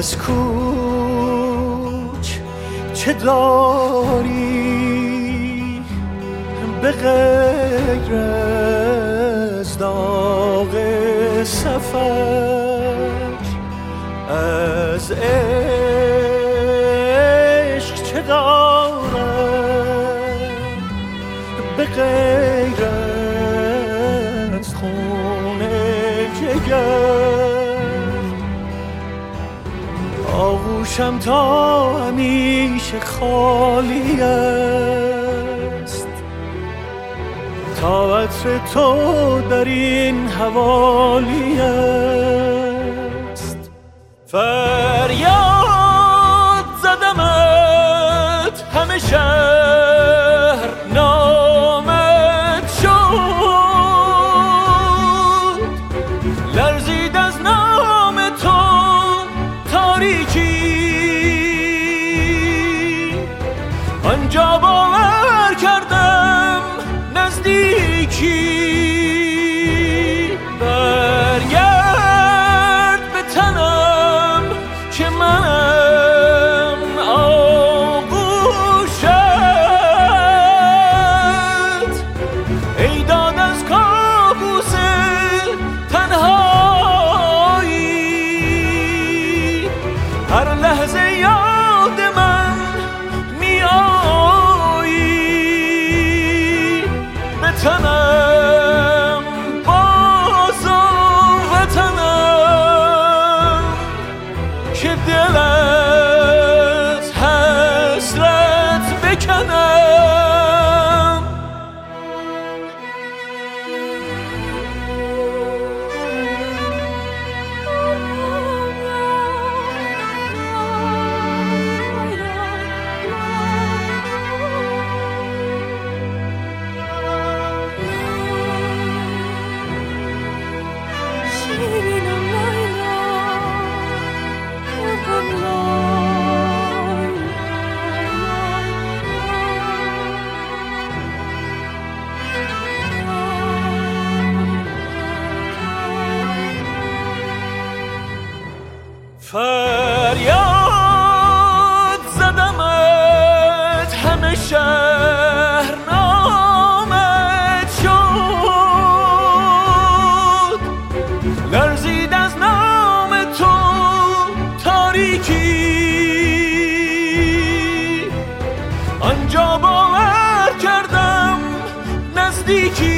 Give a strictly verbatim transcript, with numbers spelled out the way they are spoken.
از کوچ چه داری به غیر از داغ سفر؟ از عشق چه دارم به غیر از خون جگر؟ آغوشم تا همیشه خالی است، تا عطر تو در این حوالی است. فریاد زدمت همه شهر نامت شد، لرزید از نام تو تاریکی، آنجا باور کردم نزدیکی. برگرد به تنم که منم آغوشت، ای داد از کابوس تنهایی، هر لحظه یاد من می آیی. به تنم باز و وطنم که دل از حسرت بکنم. فریاد زدمت همه شهر نامت شد، لرزید از نام تو تاریکی، آنجا باور کردم نزدیکی.